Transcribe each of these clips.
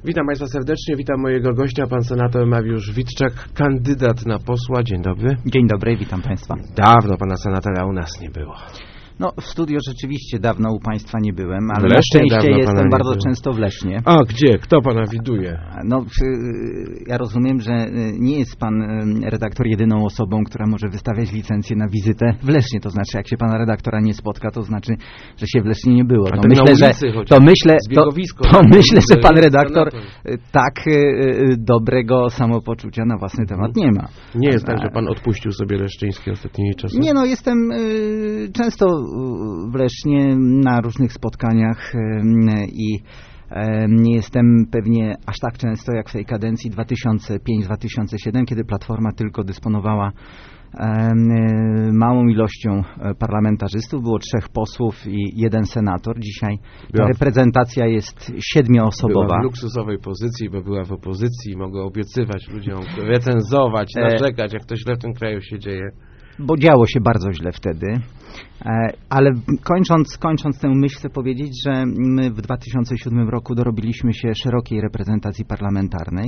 Witam Państwa serdecznie, witam mojego gościa, pan senator Mariusz Witczak, kandydat na posła. Dzień dobry. Dzień dobry, witam Państwa. Dawno pana senatora u nas nie było. No, w studio rzeczywiście dawno u Państwa nie byłem, ale Lesznie na szczęście jestem bardzo było. często w Lesznie. A gdzie? Kto pana widuje? No, ja rozumiem, że nie jest Pan redaktor jedyną osobą, która może wystawiać licencję na wizytę w Lesznie. To znaczy, jak się Pana redaktora nie spotka, to znaczy, że się w Lesznie nie było. Myślę, że Pan redaktor tak dobrego samopoczucia na własny temat nie ma. Nie jest tak, że Pan odpuścił sobie leszczyńskie ostatnimi czasy? Nie, no jestem często w Lesznie na różnych spotkaniach i nie jestem pewnie aż tak często jak w tej kadencji 2005-2007, kiedy Platforma tylko dysponowała małą ilością parlamentarzystów. Było 3 posłów i 1 senator. Dzisiaj ta reprezentacja jest 7-osobowa. Była w luksusowej pozycji, bo była w opozycji i mogła obiecywać ludziom, recenzować, narzekać, jak to źle w tym kraju się dzieje. Bo działo się bardzo źle wtedy, ale kończąc tę myśl, chcę powiedzieć, że my w 2007 roku dorobiliśmy się szerokiej reprezentacji parlamentarnej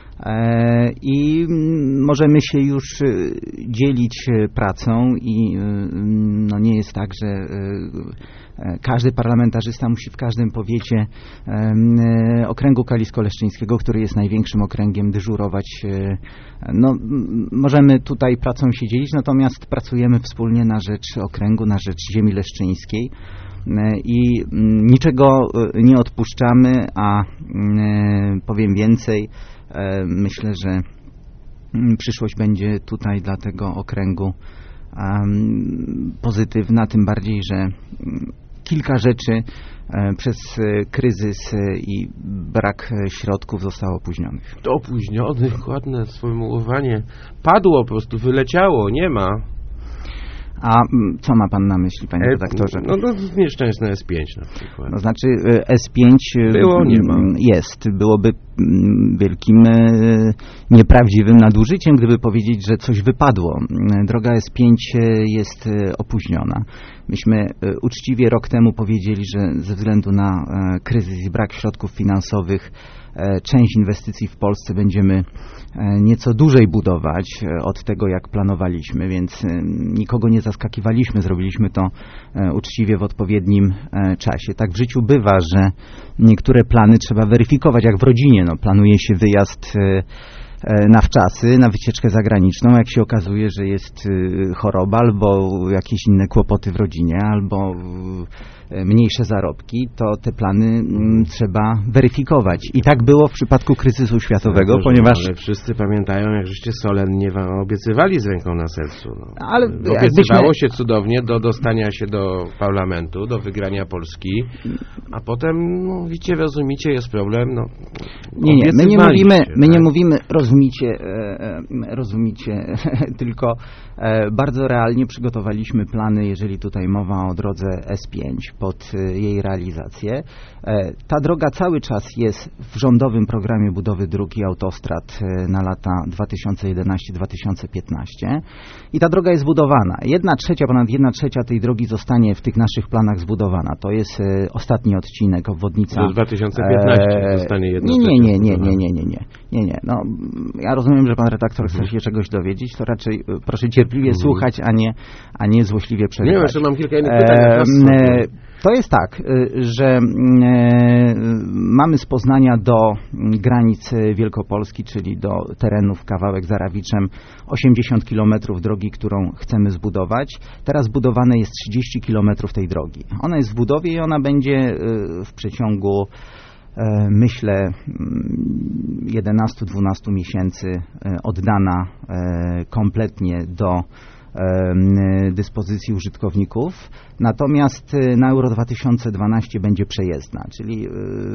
i możemy się już dzielić pracą i no nie jest tak, że każdy parlamentarzysta musi w każdym powiecie okręgu kalisko-leszczyńskiego, który jest największym okręgiem, dyżurować. No, możemy tutaj pracą się dzielić, natomiast pracujemy wspólnie na rzecz okręgu, na rzecz ziemi leszczyńskiej i niczego nie odpuszczamy, a powiem więcej, myślę, że przyszłość będzie tutaj dla tego okręgu pozytywna, tym bardziej, że kilka rzeczy przez kryzys i brak środków zostało opóźnionych. Opóźnionych, ładne sformułowanie. Padło po prostu, wyleciało, nie ma. A co ma Pan na myśli, Panie redaktorze? No nieszczęsne S5 na przykład. No znaczy S5 było, nie ma. Jest. Byłoby wielkim nieprawdziwym nadużyciem, gdyby powiedzieć, że coś wypadło. Droga S5 jest opóźniona. Myśmy uczciwie rok temu powiedzieli, że ze względu na kryzys i brak środków finansowych część inwestycji w Polsce będziemy nieco dłużej budować od tego, jak planowaliśmy, więc nikogo nie zaskakiwaliśmy, zrobiliśmy to uczciwie w odpowiednim czasie. Tak w życiu bywa, że niektóre plany trzeba weryfikować, jak w rodzinie. No, planuje się wyjazd na wczasy, na wycieczkę zagraniczną, jak się okazuje, że jest choroba albo jakieś inne kłopoty w rodzinie, albo mniejsze zarobki, to te plany trzeba weryfikować. I tak było w przypadku kryzysu światowego, ponieważ... Ale wszyscy pamiętają, jak żeście solennie wam obiecywali z ręką na sercu. No. Ale obiecywało się cudownie do dostania się do parlamentu, do wygrania Polski, a potem mówicie, rozumicie, jest problem. No, nie, my nie mówimy rozumicie, tylko bardzo realnie przygotowaliśmy plany, jeżeli tutaj mowa o drodze S5 pod jej realizację. Ta droga cały czas jest w rządowym programie budowy dróg i autostrad na lata 2011-2015 i ta droga jest budowana. Ponad 1/3 tej drogi zostanie w tych naszych planach zbudowana. To jest ostatni odcinek, obwodnica. Do 2015 zostanie 1/3. Nie. No, ja rozumiem, że pan redaktor chce się czegoś dowiedzieć, to raczej proszę cierpliwie słuchać, a nie złośliwie przerywać. Nie, jeszcze mam kilka innych pytań. To jest tak, że mamy z Poznania do granic Wielkopolski, czyli do terenów kawałek za Rawiczem, 80 km drogi, którą chcemy zbudować. Teraz budowane jest 30 km tej drogi. Ona jest w budowie i ona będzie w przeciągu myślę 11-12 miesięcy oddana kompletnie do dyspozycji użytkowników, natomiast na Euro 2012 będzie przejezdna, czyli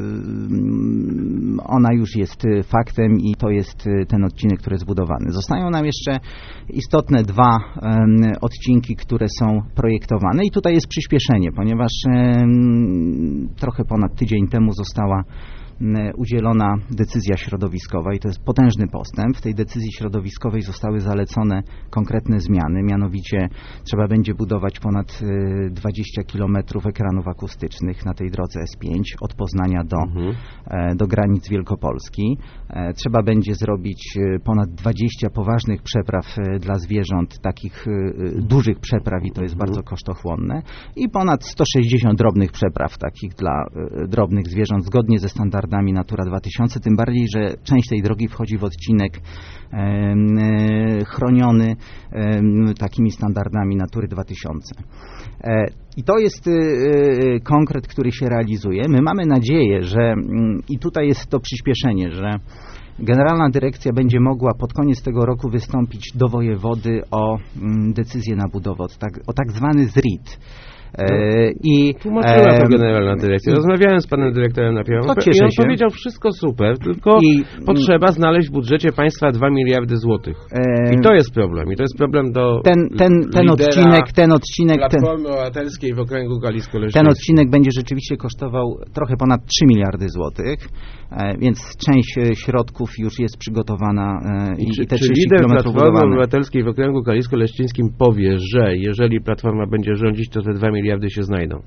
ona już jest faktem i to jest ten odcinek, który jest zbudowany. Zostają nam jeszcze istotne 2 odcinki, które są projektowane i tutaj jest przyspieszenie, ponieważ trochę ponad tydzień temu została udzielona decyzja środowiskowa i to jest potężny postęp. W tej decyzji środowiskowej zostały zalecone konkretne zmiany, mianowicie trzeba będzie budować ponad 20 km ekranów akustycznych na tej drodze S5 od Poznania do granic Wielkopolski. Trzeba będzie zrobić ponad 20 poważnych przepraw dla zwierząt, takich dużych przepraw i to jest bardzo kosztochłonne i ponad 160 drobnych przepraw, takich dla drobnych zwierząt zgodnie ze standardami Natura 2000, tym bardziej, że część tej drogi wchodzi w odcinek chroniony takimi standardami Natury 2000. I to jest konkret, który się realizuje. My mamy nadzieję, że i tutaj jest to przyspieszenie, że Generalna Dyrekcja będzie mogła pod koniec tego roku wystąpić do wojewody o decyzję na budowę, o tak zwany ZRID. Tłumaczyła to Generalna Dyrekcja. Rozmawiałem z panem dyrektorem Napiewem i on powiedział, wszystko super, tylko potrzeba znaleźć w budżecie państwa 2 miliardy złotych. I to jest problem. I to jest problem do ten odcinek Platformy Obywatelskiej w okręgu Kalisko-Leszczyńskim. Ten odcinek będzie rzeczywiście kosztował trochę ponad 3 miliardy złotych, więc część środków już jest przygotowana i te 30 lider kilometrów Platformy budowane. Obywatelskiej w okręgu Kalisko-Leszczyńskim powie, że jeżeli Platforma będzie rządzić, to te 2 miliardy się znajdą?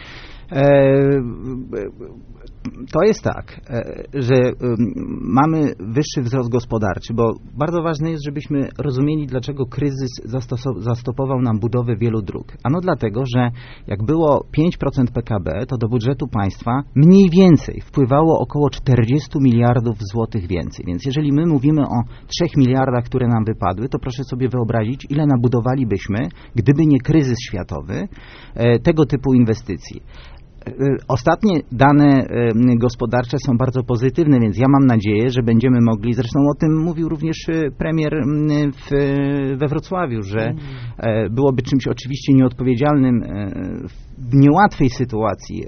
To jest tak, że mamy wyższy wzrost gospodarczy, bo bardzo ważne jest, żebyśmy rozumieli, dlaczego kryzys zastopował nam budowę wielu dróg. Ano dlatego, że jak było 5% PKB, to do budżetu państwa mniej więcej wpływało około 40 miliardów złotych więcej. Więc jeżeli my mówimy o 3 miliardach, które nam wypadły, to proszę sobie wyobrazić, ile nabudowalibyśmy, gdyby nie kryzys światowy, tego typu inwestycji. Ostatnie dane gospodarcze są bardzo pozytywne, więc ja mam nadzieję, że będziemy mogli, zresztą o tym mówił również premier we Wrocławiu, że byłoby czymś oczywiście nieodpowiedzialnym w niełatwej sytuacji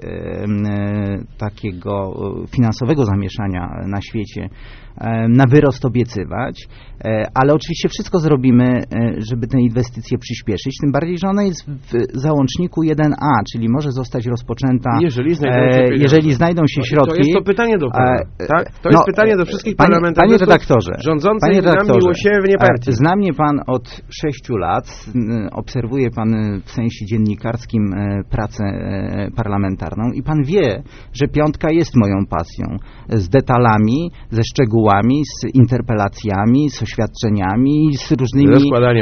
takiego finansowego zamieszania na świecie na wyrost obiecywać, ale oczywiście wszystko zrobimy, żeby tę inwestycję przyspieszyć, tym bardziej, że ona jest w załączniku 1A, czyli może zostać rozpoczęta, jeżeli znajdą się środki. To jest to pytanie do pana, tak? To jest pytanie do wszystkich parlamentarzystów rządzącej nam miłosiernie partii. Zna mnie pan od 6 lat, obserwuje pan w sensie dziennikarskim pracę parlamentarną i pan wie, że piątka jest moją pasją. Z detalami, ze szczegółami, z interpelacjami, z oświadczeniami, z różnymi...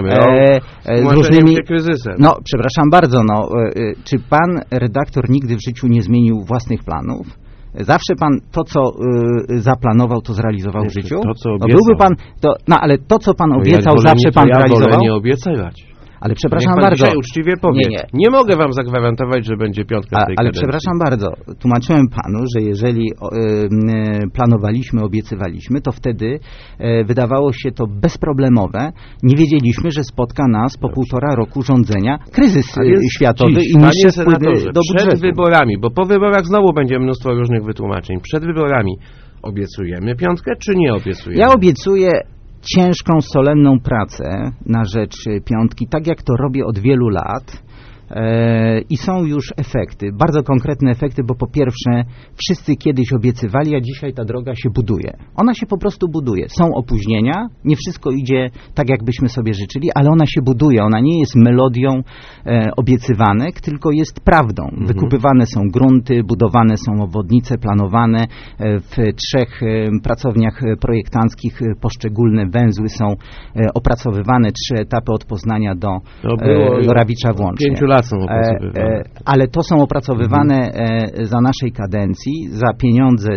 z różnymi kryzysem. No, przepraszam bardzo, czy pan redaktor nigdy w życiu nie zmienił własnych planów? Zawsze pan to, co zaplanował, to zrealizował w życiu? To, co obiecał. Byłby pan, ale to, co pan obiecał, zawsze pan realizował? Ja wolę nie obiecywać. Ale przepraszam bardzo. Uczciwie powie. Nie mogę wam zagwarantować, że będzie piątka w tej kadencji. Przepraszam bardzo. Tłumaczyłem panu, że jeżeli planowaliśmy, obiecywaliśmy, to wtedy wydawało się to bezproblemowe. Nie wiedzieliśmy, że spotka nas po 1,5 roku rządzenia kryzys światowy i niższe wpływy do budżetu. Przed wyborami, bo po wyborach znowu będzie mnóstwo różnych wytłumaczeń. Przed wyborami obiecujemy piątkę, czy nie obiecujemy? Ja obiecuję ciężką, solenną pracę na rzecz piątki, tak jak to robię od wielu lat. I są już efekty, bardzo konkretne efekty, bo po pierwsze wszyscy kiedyś obiecywali, a dzisiaj ta droga się buduje. Ona się po prostu buduje. Są opóźnienia, nie wszystko idzie tak, jakbyśmy sobie życzyli, ale ona się buduje. Ona nie jest melodią obiecywanek, tylko jest prawdą. Wykupywane są grunty, budowane są obwodnice, planowane w 3 pracowniach projektanckich poszczególne węzły są opracowywane, 3 etapy od Poznania do Rawicza włącznie. 5 lat są opracowywane. Ale to są opracowywane za naszej kadencji, za pieniądze,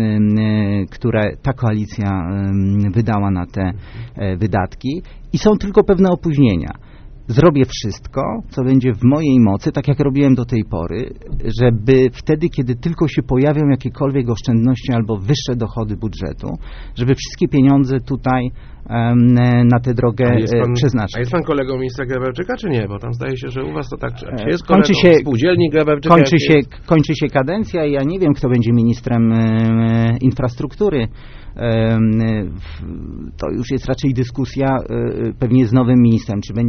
które ta koalicja wydała na te wydatki i są tylko pewne opóźnienia. Zrobię wszystko, co będzie w mojej mocy, tak jak robiłem do tej pory, żeby wtedy, kiedy tylko się pojawią jakiekolwiek oszczędności albo wyższe dochody budżetu, żeby wszystkie pieniądze tutaj na tę drogę przeznaczyć. A jest pan kolegą ministra Grabarczyka, czy nie? Bo tam zdaje się, że u was to tak jest kolegą spółdzielni Grabarczyka. Kończy się kadencja i ja nie wiem, kto będzie ministrem infrastruktury. To już jest raczej dyskusja pewnie z nowym ministrem, czy będzie nowy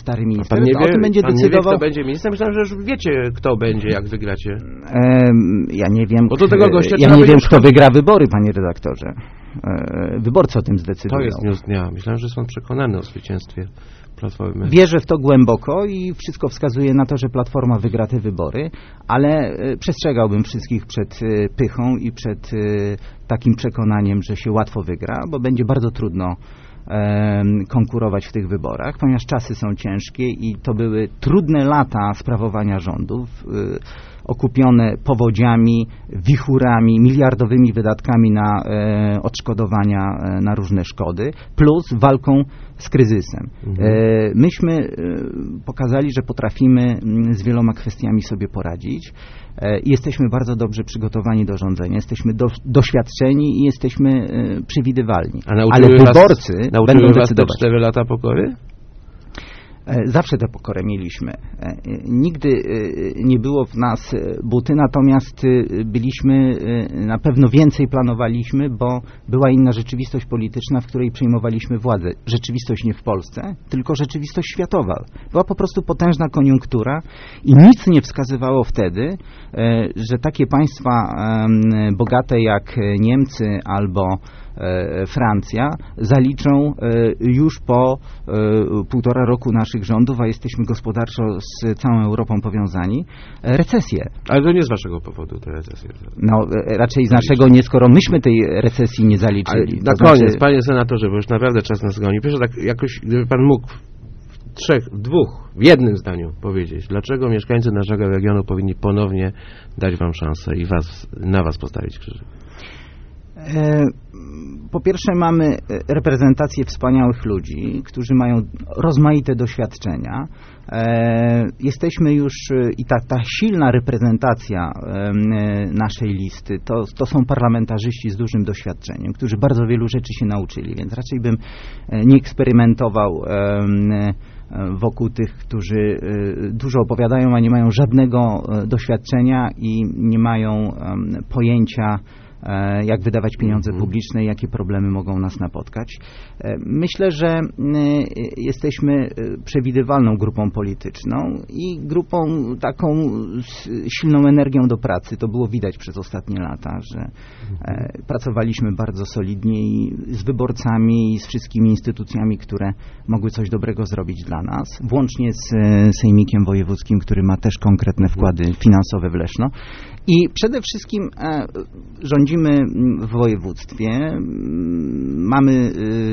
stary minister, to o tym będzie decydował... Nie wie, kto będzie ministrem? Myślałem, że już wiecie, kto będzie, jak wygracie. Ja nie wiem, bo do tego gościa kto wygra wybory, panie redaktorze. Wyborcy o tym zdecydują. To jest news dnia. Myślałem, że jest pan przekonany o zwycięstwie Platformy. Wierzę w to głęboko i wszystko wskazuje na to, że Platforma wygra te wybory, ale przestrzegałbym wszystkich przed pychą i przed takim przekonaniem, że się łatwo wygra, bo będzie bardzo trudno konkurować w tych wyborach, ponieważ czasy są ciężkie i to były trudne lata sprawowania rządów, okupione powodziami, wichurami, miliardowymi wydatkami na odszkodowania na różne szkody, plus walką z kryzysem. Myśmy pokazali, że potrafimy z wieloma kwestiami sobie poradzić. Jesteśmy bardzo dobrze przygotowani do rządzenia, jesteśmy doświadczeni i jesteśmy przewidywalni. Ale wyborcy będą decydować. Was te 4 lata pokory? Zawsze tę pokorę mieliśmy. Nigdy nie było w nas buty, natomiast byliśmy, na pewno więcej planowaliśmy, bo była inna rzeczywistość polityczna, w której przejmowaliśmy władzę. Rzeczywistość nie w Polsce, tylko rzeczywistość światowa. Była po prostu potężna koniunktura i nic nie wskazywało wtedy, że takie państwa bogate jak Niemcy albo Francja zaliczą już po 1,5 roku naszych rządów, a jesteśmy gospodarczo z całą Europą powiązani, recesję. Ale to nie z waszego powodu te recesje. No raczej z naszego nie, skoro myśmy tej recesji nie zaliczyli. Na koniec, panie senatorze, bo już naprawdę czas nas goni. Proszę tak jakoś, gdyby pan mógł w jednym zdaniu powiedzieć, dlaczego mieszkańcy naszego regionu powinni ponownie dać wam szansę i na was postawić krzyżyk? Po pierwsze, mamy reprezentację wspaniałych ludzi, którzy mają rozmaite doświadczenia. Jesteśmy już i ta silna reprezentacja naszej listy to są parlamentarzyści z dużym doświadczeniem, którzy bardzo wielu rzeczy się nauczyli, więc raczej bym nie eksperymentował wokół tych, którzy dużo opowiadają, a nie mają żadnego doświadczenia i nie mają pojęcia, jak wydawać pieniądze publiczne i jakie problemy mogą nas napotkać. Myślę, że jesteśmy przewidywalną grupą polityczną i grupą taką z silną energią do pracy. To było widać przez ostatnie lata, że pracowaliśmy bardzo solidnie i z wyborcami i z wszystkimi instytucjami, które mogły coś dobrego zrobić dla nas, włącznie z Sejmikiem Wojewódzkim, który ma też konkretne wkłady finansowe w Leszno. I przede wszystkim rządzimy w województwie, mamy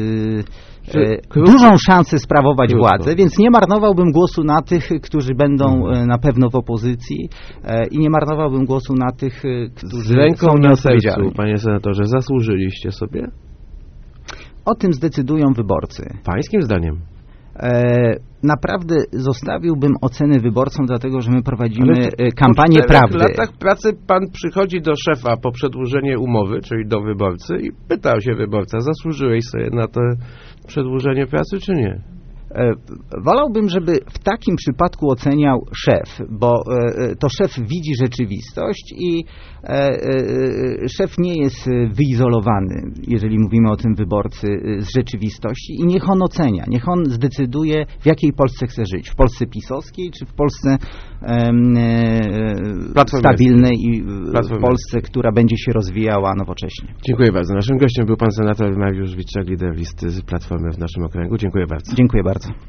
dużą szansę sprawować władzę, więc nie marnowałbym głosu na tych, którzy będą na pewno w opozycji i nie marnowałbym głosu na tych, którzy z ręką na sercu, panie senatorze, zasłużyliście sobie? O tym zdecydują wyborcy. Pańskim zdaniem? Naprawdę zostawiłbym oceny wyborcom, dlatego że my prowadzimy kampanię prawdy. W latach pracy pan przychodzi do szefa po przedłużenie umowy, czyli do wyborcy i pytał się wyborca, zasłużyłeś sobie na to przedłużenie pracy, czy nie? Wolałbym, żeby w takim przypadku oceniał szef, bo to szef widzi rzeczywistość i szef nie jest wyizolowany, jeżeli mówimy o tym wyborcy, z rzeczywistości i niech on ocenia, niech on zdecyduje, w jakiej Polsce chce żyć. W Polsce pisowskiej, czy w Polsce stabilnej i w Polsce, która będzie się rozwijała nowocześnie. Dziękuję bardzo. Naszym gościem był pan senator Mariusz Witczak, lider listy z Platformy w naszym okręgu. Dziękuję bardzo. Dziękuję bardzo.